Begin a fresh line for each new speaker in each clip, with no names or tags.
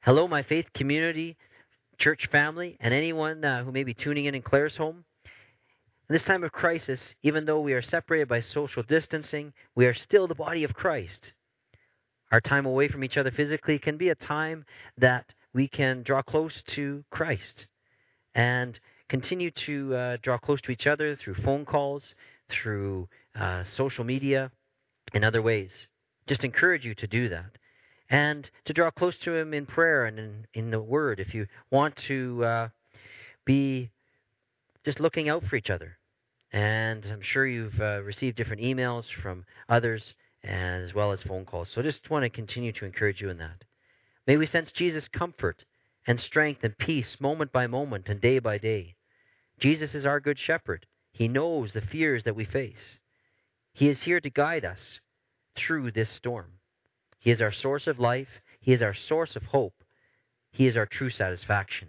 Hello, my faith community, church family, and anyone who may be tuning in Claire's home. In this time of crisis, even though we are separated by social distancing, we are still the body of Christ. Our time away from each other physically can be a time that we can draw close to Christ and continue to draw close to each other through phone calls, through social media, and other ways. Just encourage you to do that and to draw close to Him in prayer and in the Word if you want to be just looking out for each other. And I'm sure you've received different emails from others as well as phone calls. So just want to continue to encourage you in that. May we sense Jesus' comfort and strength and peace moment by moment and day by day. Jesus is our good shepherd. He knows the fears that we face. He is here to guide us through this storm. He is our source of life. He is our source of hope. He is our true satisfaction.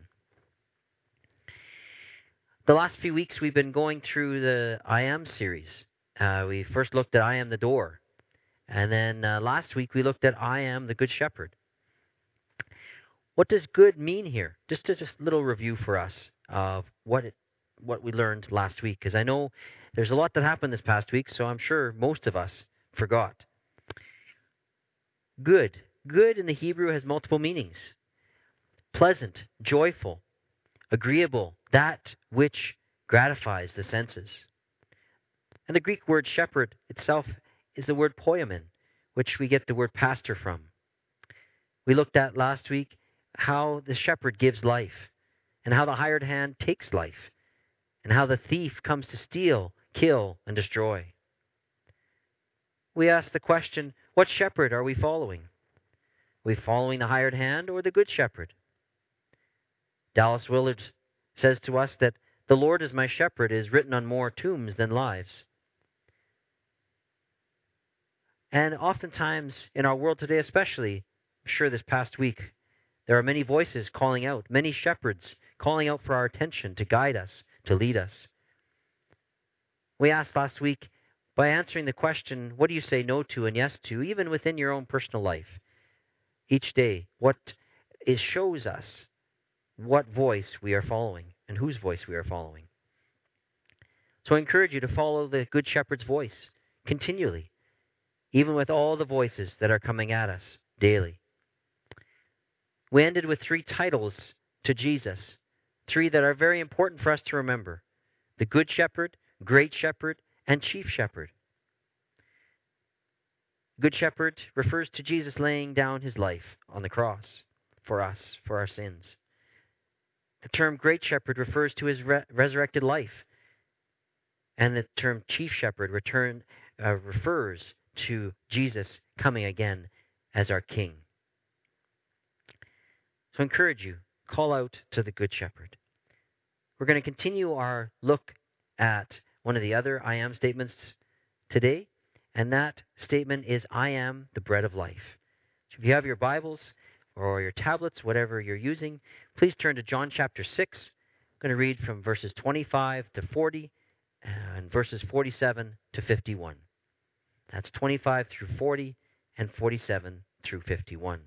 The last few weeks we've been going through the I Am series. We first looked at I Am the Door. And then last week we looked at I Am the Good Shepherd. What does good mean here? Just a little review for us of what we learned last week. Because I know there's a lot that happened this past week, so I'm sure most of us forgot. Good. Good in the Hebrew has multiple meanings. Pleasant, joyful, agreeable, that which gratifies the senses. And the Greek word shepherd itself is the word poimen, which we get the word pastor from. We looked at last week how the shepherd gives life, and how the hired hand takes life, and how the thief comes to steal, kill, and destroy. We asked the question, what shepherd are we following? Are we following the hired hand or the good shepherd? Dallas Willard says to us that the Lord is my shepherd is written on more tombs than lives. And oftentimes in our world today, especially, I'm sure this past week, there are many voices calling out, many shepherds calling out for our attention to guide us, to lead us. We asked last week, by answering the question, what do you say no to and yes to, even within your own personal life? Each day, it shows us what voice we are following and whose voice we are following. So I encourage you to follow the Good Shepherd's voice continually, even with all the voices that are coming at us daily. We ended with 3 titles to Jesus, 3 that are very important for us to remember: the Good Shepherd, Great Shepherd, and Chief Shepherd. Good Shepherd refers to Jesus laying down his life on the cross for us, for our sins. The term Great Shepherd refers to his resurrected life, and the term Chief Shepherd refers to Jesus coming again as our King. So I encourage you, call out to the Good Shepherd. We're going to continue our look at one of the other I am statements today, and that statement is, I am the bread of life. So if you have your Bibles or your tablets, whatever you're using, please turn to John chapter 6. I'm going to read from verses 25 to 40 and verses 47 to 51. That's 25 through 40 and 47 through 51.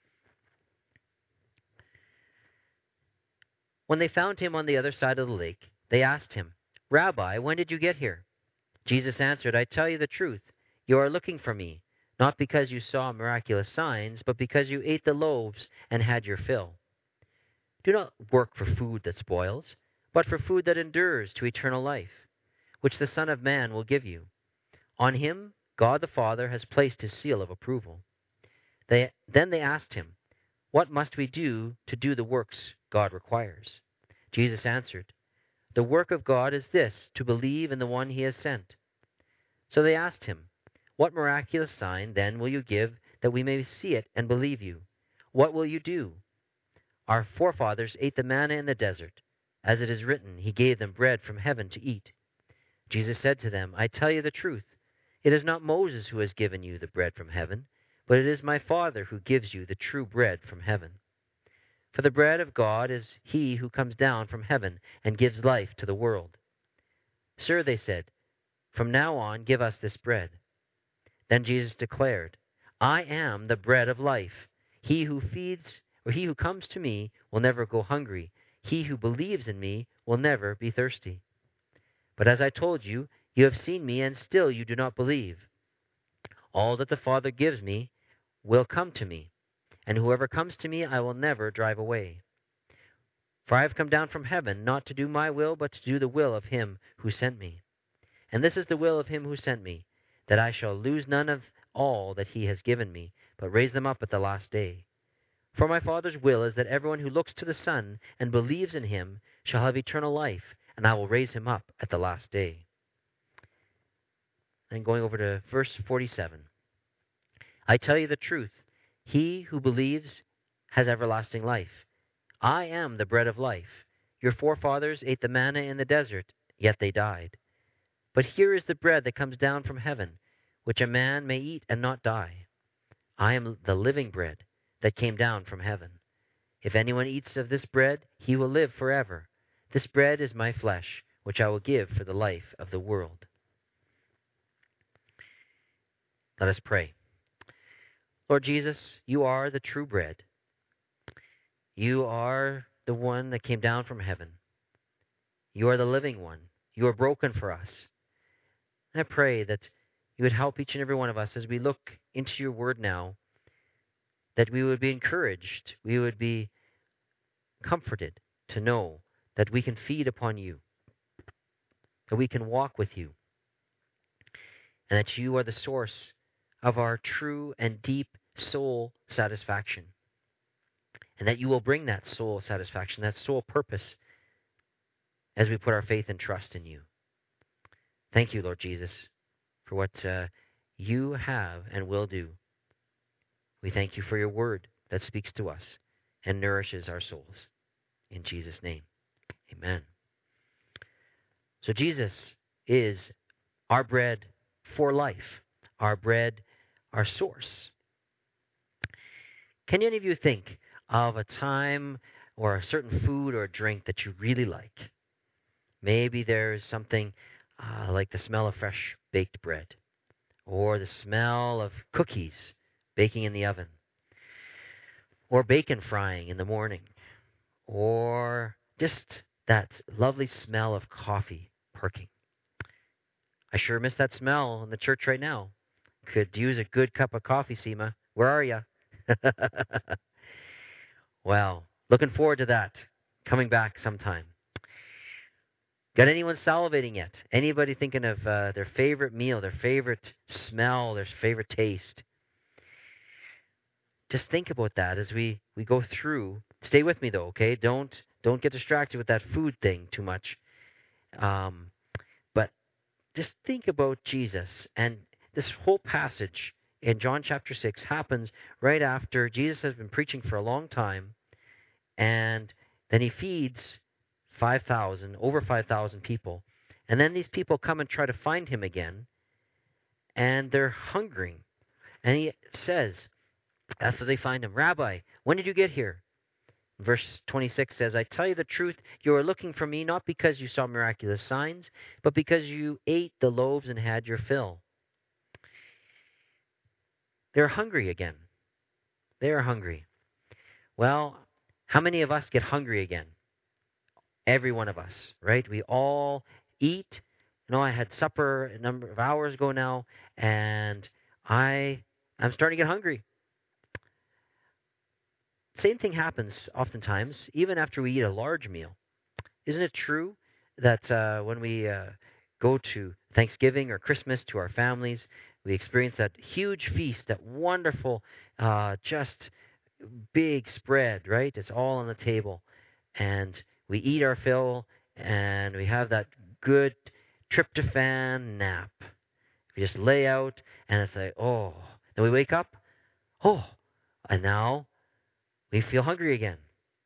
When they found him on the other side of the lake, they asked him, Rabbi, when did you get here? Jesus answered, I tell you the truth, you are looking for me, not because you saw miraculous signs, but because you ate the loaves and had your fill. Do not work for food that spoils, but for food that endures to eternal life, which the Son of Man will give you. On him God the Father has placed his seal of approval. Then they asked him, What must we do to do the works God requires? Jesus answered, The work of God is this, to believe in the one he has sent. So they asked him, What miraculous sign then will you give that we may see it and believe you? What will you do? Our forefathers ate the manna in the desert. As it is written, he gave them bread from heaven to eat. Jesus said to them, I tell you the truth. It is not Moses who has given you the bread from heaven, but it is my Father who gives you the true bread from heaven. For the bread of God is he who comes down from heaven and gives life to the world. Sir, they said, from now on give us this bread. Then Jesus declared, I am the bread of life. He who feeds or he who comes to me will never go hungry. He who believes in me will never be thirsty. But as I told you, you have seen me, and still you do not believe. All that the Father gives me will come to me, and whoever comes to me I will never drive away. For I have come down from heaven, not to do my will, but to do the will of him who sent me. And this is the will of him who sent me, that I shall lose none of all that he has given me, but raise them up at the last day. For my Father's will is that everyone who looks to the Son and believes in him shall have eternal life, and I will raise him up at the last day. And going over to verse 47. I tell you the truth, he who believes has everlasting life. I am the bread of life. Your forefathers ate the manna in the desert, yet they died. But here is the bread that comes down from heaven, which a man may eat and not die. I am the living bread that came down from heaven. If anyone eats of this bread, he will live forever. This bread is my flesh, which I will give for the life of the world. Let us pray. Lord Jesus, you are the true bread. You are the one that came down from heaven. You are the living one. You are broken for us. And I pray that you would help each and every one of us as we look into your word now, that we would be encouraged, we would be comforted to know that we can feed upon you, that we can walk with you, and that you are the source of our true and deep soul satisfaction, and that you will bring that soul satisfaction, that soul purpose, as we put our faith and trust in you. Thank you, Lord Jesus, for what you have and will do. We thank you for your word that speaks to us and nourishes our souls. In Jesus' name, amen. So Jesus is our bread for life, our bread, our source. Can any of you think of a time or a certain food or drink that you really like? Maybe there's something like the smell of fresh baked bread, or the smell of cookies baking in the oven, or bacon frying in the morning, or just that lovely smell of coffee perking. I sure miss that smell in the church right now. Could use a good cup of coffee, Seema. Where are you? Well, looking forward to that. Coming back sometime. Got anyone salivating yet? Anybody thinking of their favorite meal, their favorite smell, their favorite taste? Just think about that as we go through. Stay with me though, okay? Don't get distracted with that food thing too much. But just think about Jesus. And this whole passage in John chapter 6 happens right after Jesus has been preaching for a long time. And then he feeds 5,000, over 5,000 people. And then these people come and try to find him again. And they're hungering. And he says, after they find him, Rabbi, when did you get here? Verse 26 says, I tell you the truth, you are looking for me not because you saw miraculous signs, but because you ate the loaves and had your fill. They're hungry again. They are hungry. Well, how many of us get hungry again? Every one of us, right? We all eat. I had supper a number of hours ago now, and I'm starting to get hungry. Same thing happens oftentimes, even after we eat a large meal. Isn't it true that when we go to Thanksgiving or Christmas to our families, we experience that huge feast, that wonderful, just big spread, right? It's all on the table. And we eat our fill, and we have that good tryptophan nap. We just lay out, and it's like, oh. Then we wake up, oh, and now we feel hungry again.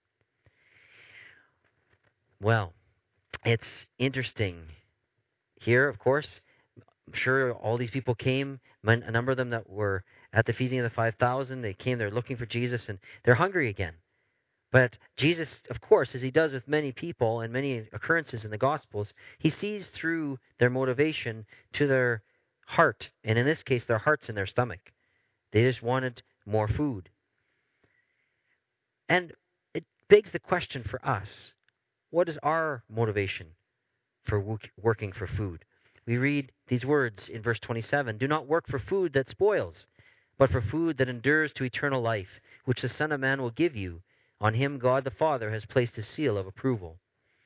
Well, it's interesting. Here, of course, I'm sure all these people came, a number of them that were at the feeding of the 5,000, they came, they're looking for Jesus, and they're hungry again. But Jesus, of course, as he does with many people and many occurrences in the Gospels, he sees through their motivation to their heart, and in this case, their heart's in their stomach. They just wanted more food. And it begs the question for us, what is our motivation for working for food? We read these words in verse 27, "Do not work for food that spoils, but for food that endures to eternal life, which the Son of Man will give you. On him God the Father has placed his seal of approval."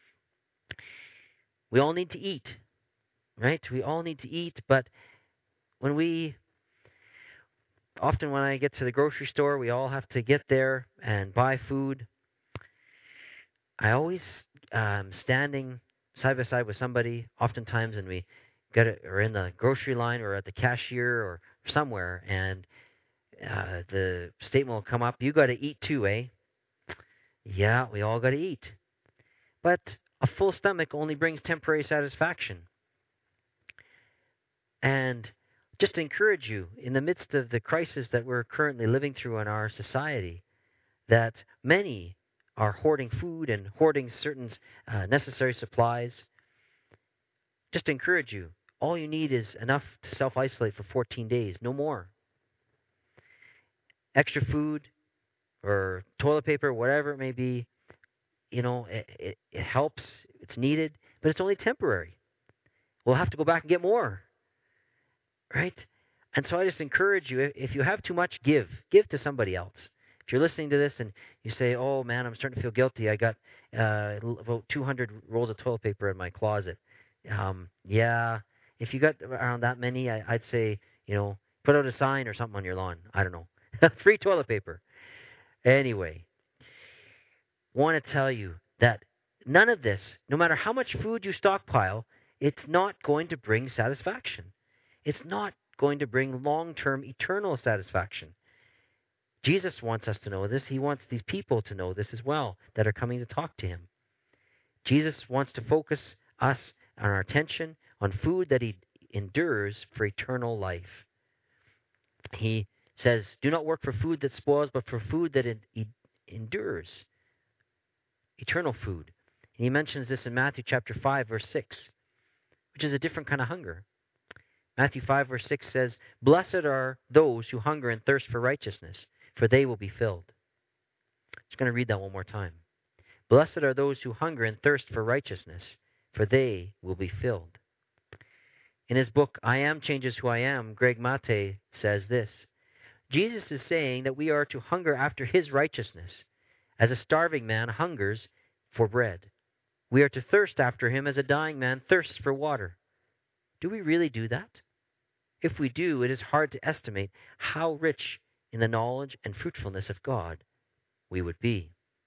We all need to eat, right? We all need to eat, but when we often when I get to the grocery store, we all have to get there and buy food. I always standing side by side with somebody, oftentimes, and we get it, or in the grocery line, or at the cashier, or somewhere, and the statement will come up, "You got to eat too, eh?" Yeah, we all got to eat, but a full stomach only brings temporary satisfaction. And just to encourage you, in the midst of the crisis that we're currently living through in our society, that many are hoarding food and hoarding certain necessary supplies. Just to encourage you, all you need is enough to self isolate for 14 days, no more. Extra food or toilet paper, whatever it may be, it helps, it's needed, but it's only temporary. We'll have to go back and get more, right? And so I just encourage you, if you have too much, give to somebody else. If you're listening to this and you say, "Oh man, I'm starting to feel guilty. I got about 200 rolls of toilet paper in my closet." Yeah, if you got around that many, I'd say, put out a sign or something on your lawn. I don't know. Free toilet paper. Anyway, want to tell you that none of this, no matter how much food you stockpile, it's not going to bring satisfaction. It's not going to bring long term eternal satisfaction. Jesus wants us to know this. He wants these people to know this as well that are coming to talk to him. Jesus wants to focus us on our attention on food that he endures for eternal life. He says, "Do not work for food that spoils, but for food that endures, eternal food." And he mentions this in Matthew chapter 5, verse 6, which is a different kind of hunger. Matthew 5, verse 6 says, "Blessed are those who hunger and thirst for righteousness, for they will be filled." I'm just going to read that one more time. "Blessed are those who hunger and thirst for righteousness, for they will be filled." In his book, "I Am Changes Who I Am," Greg Mate says this: Jesus is saying that we are to hunger after his righteousness, as a starving man hungers for bread. We are to thirst after him as a dying man thirsts for water. Do we really do that? If we do, it is hard to estimate how rich in the knowledge and fruitfulness of God we would be.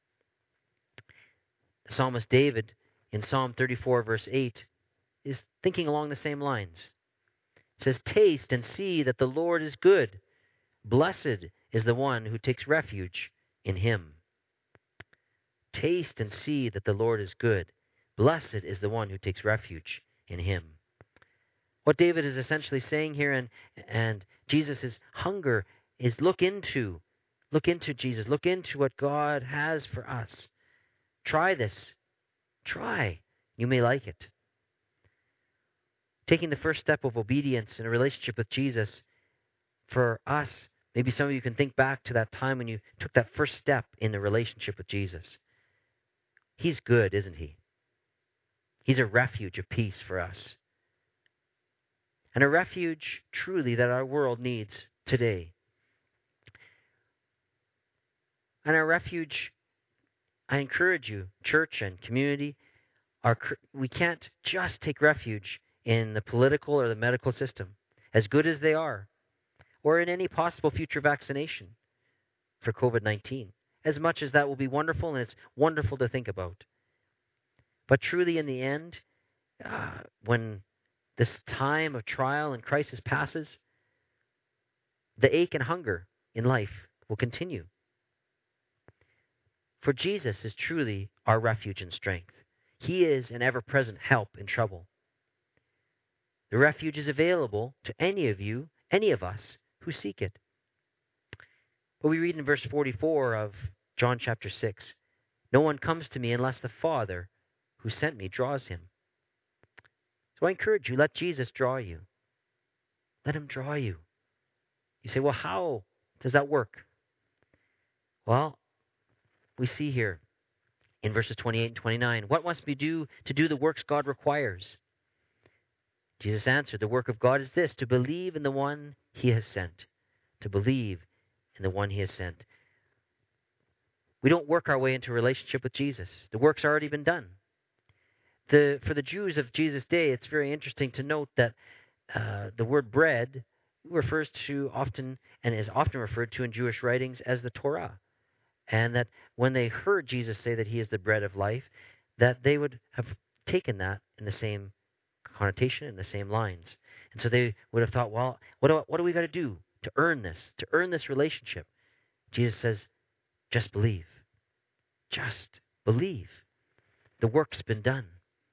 The psalmist David, in Psalm 34, verse 8, is thinking along the same lines. It says, "Taste and see that the Lord is good. Blessed is the one who takes refuge in him." Taste and see that the Lord is good. Blessed is the one who takes refuge in him. What David is essentially saying here, and Jesus' hunger, is look into Jesus. Look into what God has for us. Try this. Try. You may like it. Taking the first step of obedience in a relationship with Jesus, for us, maybe some of you can think back to that time when you took that first step in a relationship with Jesus. He's good, isn't he? He's a refuge of peace for us. And a refuge, truly, that our world needs today. And our refuge, I encourage you, church and community, we can't just take refuge in the political or the medical system, as good as they are, or in any possible future vaccination for COVID-19, as much as that will be wonderful, and it's wonderful to think about. But truly, in the end, when this time of trial and crisis passes, the ache and hunger in life will continue. For Jesus is truly our refuge and strength. He is an ever-present help in trouble. The refuge is available to any of you, any of us who seek it. But we read in verse 44 of John chapter 6, "No one comes to me unless the Father who sent me draws him." So I encourage you, let Jesus draw you. Let him draw you. You say, "Well, how does that work?" Well, we see here in verses 28 and 29, what must we do to do the works God requires? Jesus answered, the work of God is this, to believe in the one he has sent. To believe in the one he has sent. We don't work our way into a relationship with Jesus. The work's already been done. For the Jews of Jesus' day, it's very interesting to note that the word bread refers to often, and is often referred to in Jewish writings as the Torah. And that when they heard Jesus say that he is the bread of life, that they would have taken that in the same connotation, in the same lines. And so they would have thought, well, what do we got to do to earn this relationship? Jesus says, just believe. Just believe. The work's been done.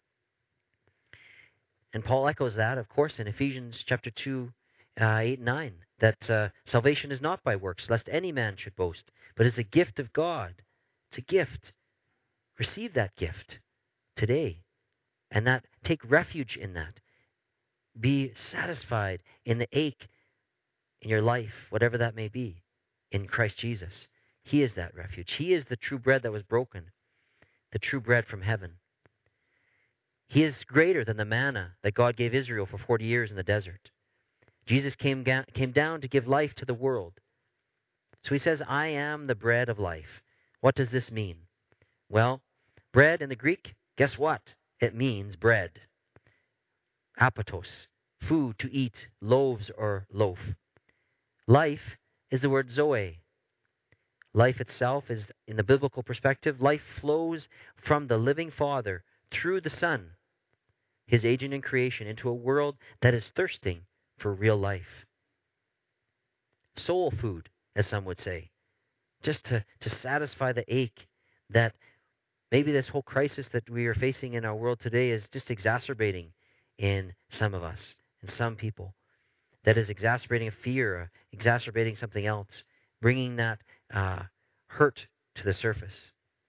And Paul echoes that, of course, in Ephesians chapter 2, 8 and 9, that salvation is not by works, lest any man should boast, but is a gift of God. It's a gift. Receive that gift today, and that take refuge in that. Be satisfied in the ache in your life, whatever that may be, in Christ Jesus. He is that refuge. He is the true bread that was broken, the true bread from heaven. He is greater than the manna that God gave Israel for 40 years in the desert. Jesus came down to give life to the world. So he says, I am the bread of life. What does this mean? Well, bread in the Greek, guess what? It means bread. Apatos, food to eat, loaves or loaf. Life is the word zoe. Life itself is, in the biblical perspective, life flows from the living Father through the Son, his agent in creation, into a world that is thirsting for real life. Soul food, as some would say, just to satisfy the ache that maybe this whole crisis that we are facing in our world today is just exacerbating in some of us, in some people. That is exacerbating a fear, exacerbating something else, bringing that hurt to the surface.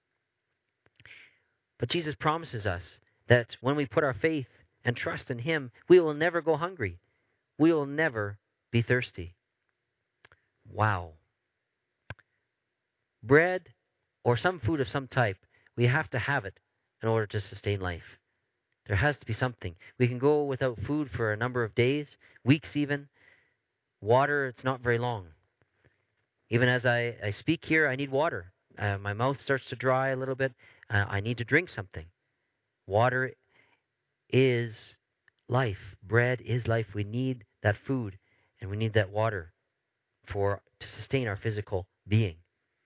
But Jesus promises us that when we put our faith and trust in him, we will never go hungry. We will never be thirsty. Wow. Bread or some food of some type, we have to have it in order to sustain life. There has to be something. We can go without food for a number of days, weeks even. Water, it's not very long. Even as I speak here, I need water. My mouth starts to dry a little bit. I need to drink something. Water is life. Bread is life. We need that food and we need that water to sustain our physical being.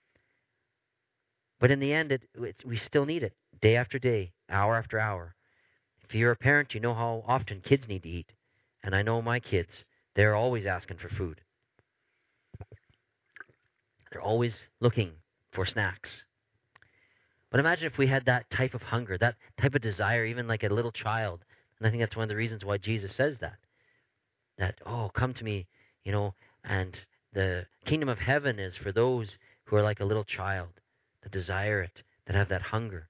But in the end, we still need it day after day, hour after hour. If you're a parent, you know how often kids need to eat. And I know my kids, they're always asking for food. They're always looking for snacks. But imagine if we had that type of hunger, that type of desire, even like a little child. And I think that's one of the reasons why Jesus says that. That, oh, come to me, and the kingdom of heaven is for those who are like a little child, that desire it, that have that hunger.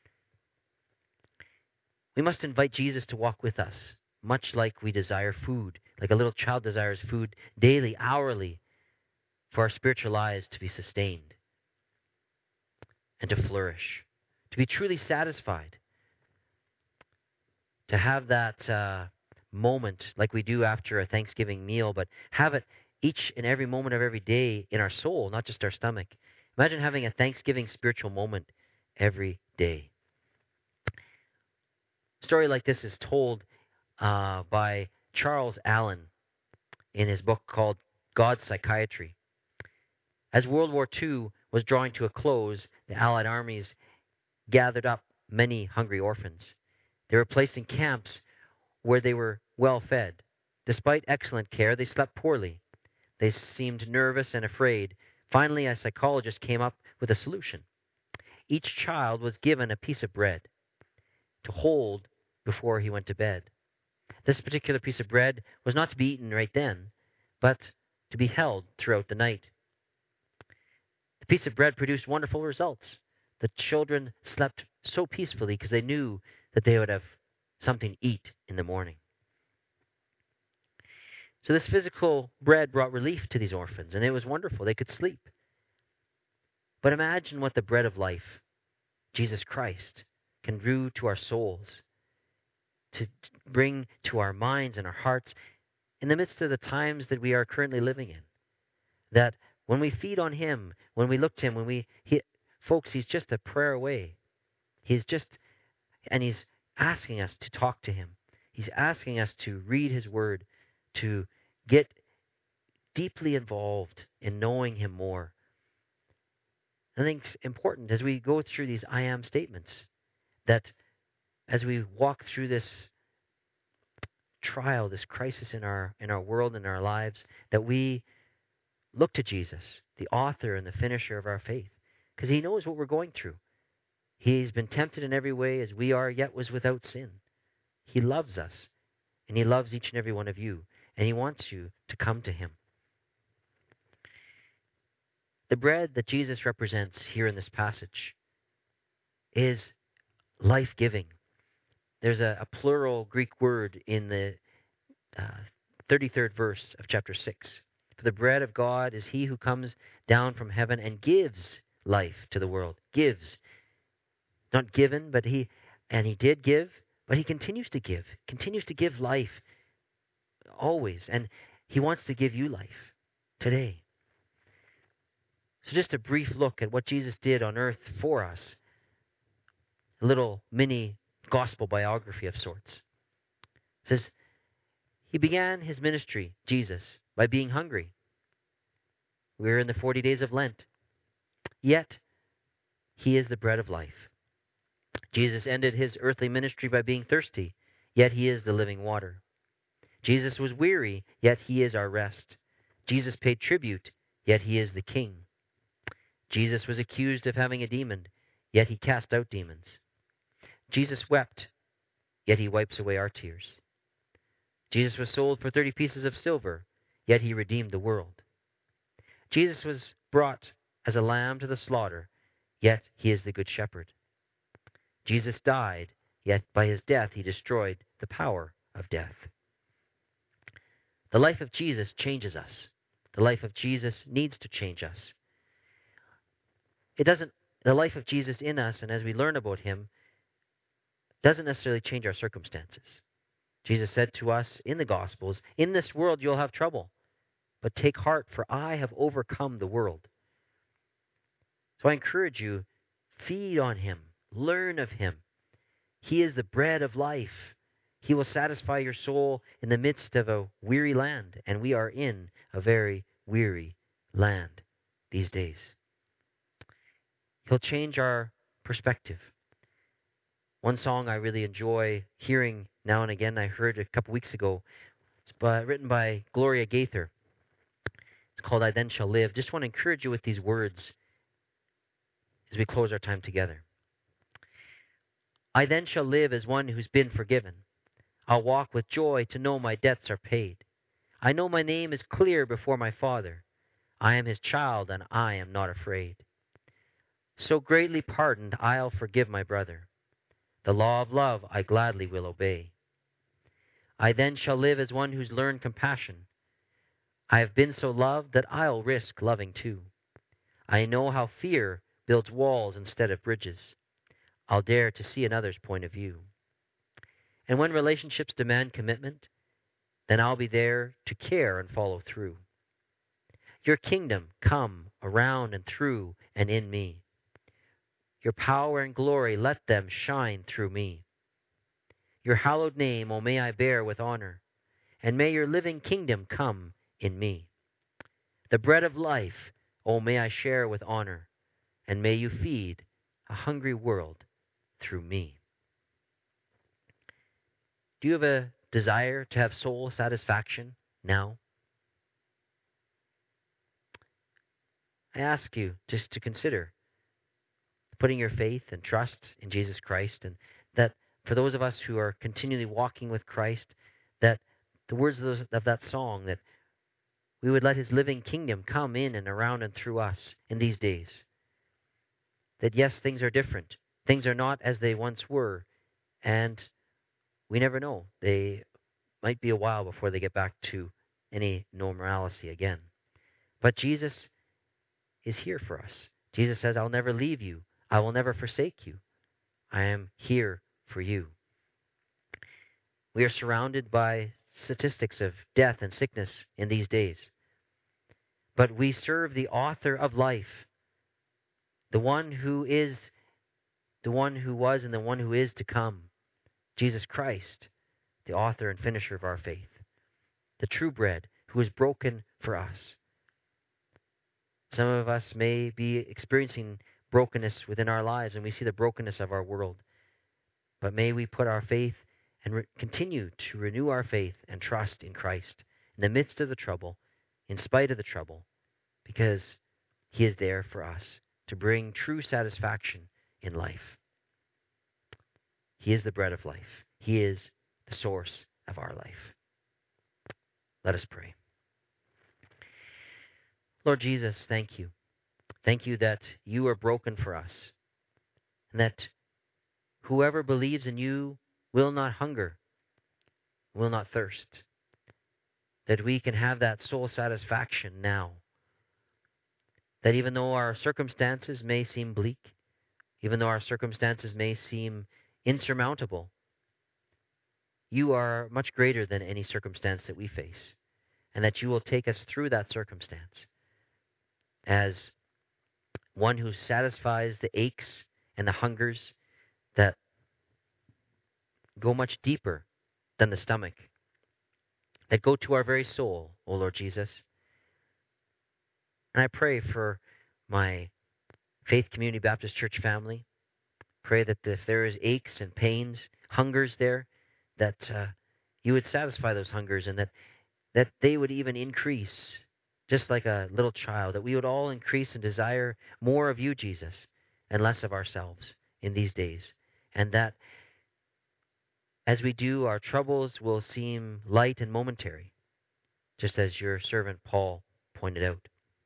We must invite Jesus to walk with us, much like we desire food, like a little child desires food daily, hourly, for our spiritual lives to be sustained and to flourish, to be truly satisfied, to have that moment like we do after a Thanksgiving meal, but have it each and every moment of every day in our soul, not just our stomach. Imagine having a Thanksgiving spiritual moment every day. A story like this is told by Charles Allen in his book called God's Psychiatry. As World War II was drawing to a close, the Allied armies gathered up many hungry orphans. They were placed in camps where they were well fed. Despite excellent care, they slept poorly. They seemed nervous and afraid. Finally, a psychologist came up with a solution. Each child was given a piece of bread to hold before he went to bed. This particular piece of bread was not to be eaten right then, but to be held throughout the night. The piece of bread produced wonderful results. The children slept so peacefully because they knew that they would have something to eat in the morning. So this physical bread brought relief to these orphans, and it was wonderful. They could sleep. But imagine what the bread of life, Jesus Christ, can do to our souls, to bring to our minds and our hearts in the midst of the times that we are currently living in. That when we feed on Him, when we look to Him, folks, He's just a prayer away. And He's asking us to talk to Him. He's asking us to read His Word, to get deeply involved in knowing Him more. I think it's important as we go through these I am statements that as we walk through this trial, this crisis in our world, in our lives, that we look to Jesus, the author and the finisher of our faith, because He knows what we're going through. He's been tempted in every way as we are, yet was without sin. He loves us, and He loves each and every one of you, and He wants you to come to Him. The bread that Jesus represents here in this passage is life-giving. There's a plural Greek word in the 33rd verse of chapter 6. For the bread of God is He who comes down from heaven and gives life to the world. Gives. Not given, but He did give, but He continues to give life always. And He wants to give you life today. So just a brief look at what Jesus did on earth for us. A little mini gospel biography of sorts. It says, He began His ministry, Jesus, by being hungry. We're in the 40 days of Lent. Yet, He is the bread of life. Jesus ended His earthly ministry by being thirsty. Yet He is the living water. Jesus was weary. Yet He is our rest. Jesus paid tribute. Yet He is the King. Jesus was accused of having a demon. Yet He cast out demons. Jesus wept. Yet He wipes away our tears. Jesus was sold for 30 pieces of silver. Yet He redeemed the world. Jesus was brought as a lamb to the slaughter, yet He is the good shepherd. Jesus died, yet by His death He destroyed the power of death. The life of Jesus changes us. The life of Jesus needs to change us. The life of Jesus in us, and as we learn about Him, doesn't necessarily change our circumstances. Jesus said to us in the Gospels, in this world you'll have trouble, but take heart, for I have overcome the world. So I encourage you, feed on Him, learn of Him. He is the bread of life. He will satisfy your soul in the midst of a weary land, and we are in a very weary land these days. He'll change our perspective. One song I really enjoy hearing now and again, I heard a couple weeks ago, it's written by Gloria Gaither. It's called I Then Shall Live. Just want to encourage you with these words as we close our time together. I then shall live as one who's been forgiven. I'll walk with joy to know my debts are paid. I know my name is clear before my Father. I am His child and I am not afraid. So greatly pardoned, I'll forgive my brother. The law of love I gladly will obey. I then shall live as one who's learned compassion. I have been so loved that I'll risk loving too. I know how fear builds walls instead of bridges. I'll dare to see another's point of view. And when relationships demand commitment, then I'll be there to care and follow through. Your kingdom come around and through and in me. Your power and glory, let them shine through me. Your hallowed name, oh, may I bear with honor, and may your living kingdom come in me. The bread of life, oh, may I share with honor, and may you feed a hungry world through me. Do you have a desire to have soul satisfaction now? I ask you just to consider putting your faith and trust in Jesus Christ, and that for those of us who are continually walking with Christ, that the words of that song, that we would let His living kingdom come in and around and through us in these days. That yes, things are different. Things are not as they once were, and we never know. They might be a while before they get back to any normalcy again. But Jesus is here for us. Jesus says, I'll never leave you. I will never forsake you. I am here for you. We are surrounded by statistics of death and sickness in these days. But we serve the author of life, the one who is, the one who was, and the one who is to come, Jesus Christ, the author and finisher of our faith, the true bread who is broken for us. Some of us may be experiencing brokenness within our lives, and we see the brokenness of our world. But may we put our faith and continue to renew our faith and trust in Christ in the midst of the trouble, in spite of the trouble, because He is there for us to bring true satisfaction in life. He is the bread of life. He is the source of our life. Let us pray. Lord Jesus, thank you. Thank you that you are broken for us, and that whoever believes in you will not hunger, will not thirst, that we can have that soul satisfaction now. That even though our circumstances may seem bleak, even though our circumstances may seem insurmountable, you are much greater than any circumstance that we face, and that you will take us through that circumstance as one who satisfies the aches and the hungers that go much deeper than the stomach, that go to our very soul, O Lord Jesus. And I pray for my Faith Community Baptist Church family. Pray that if there is aches and pains, hungers there, that you would satisfy those hungers, and that they would even increase, just like a little child, that we would all increase and desire more of you, Jesus, and less of ourselves in these days. And that as we do, our troubles will seem light and momentary, just as your servant Paul pointed out.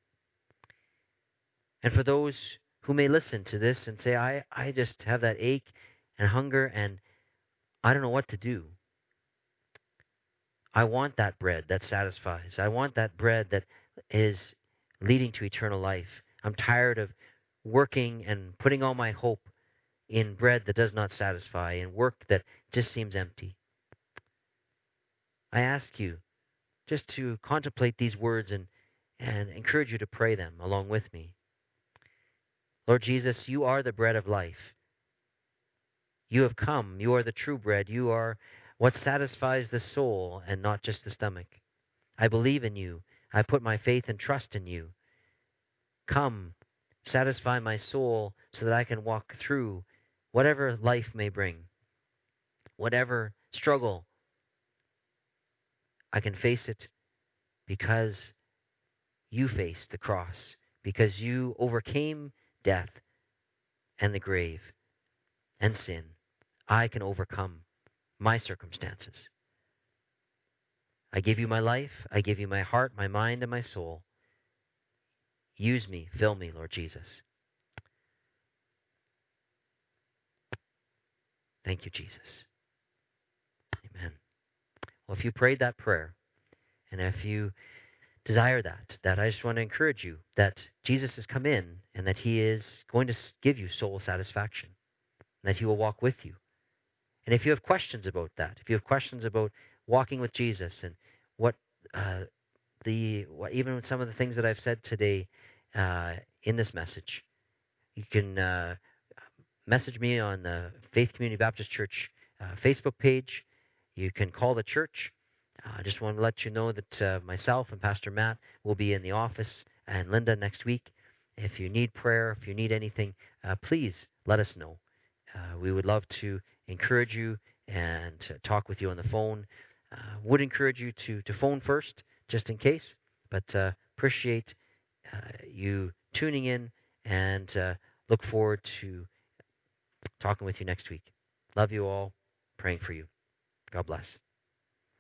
And for those who may listen to this and say, I just have that ache and hunger and I don't know what to do. I want that bread that satisfies. I want that bread that is leading to eternal life. I'm tired of working and putting all my hope in bread that does not satisfy and work that just seems empty. I ask you just to contemplate these words and encourage you to pray them along with me. Lord Jesus, you are the bread of life. You have come. You are the true bread. You are what satisfies the soul and not just the stomach. I believe in you. I put my faith and trust in you. Come, satisfy my soul so that I can walk through whatever life may bring, whatever struggle. I can face it because you faced the cross, because you overcame death and the grave and sin. I can overcome my circumstances. I give you my life. I give you my heart, my mind, and my soul. Use me, fill me, Lord Jesus. Thank you, Jesus. Amen. Well, if you prayed that prayer, and if you desire that I just want to encourage you that Jesus has come in and that he is going to give you soul satisfaction, and that he will walk with you. And if you have questions about that, if you have questions about walking with Jesus and what even some of the things that I've said today in this message, you can message me on the Faith Community Baptist Church Facebook page. You can call the church. I just want to let you know that myself and Pastor Matt will be in the office and Linda next week. If you need prayer, if you need anything, please let us know. We would love to encourage you and to talk with you on the phone. Would encourage you to phone first, just in case, but appreciate you tuning in and look forward to talking with you next week. Love you all. Praying for you. God bless.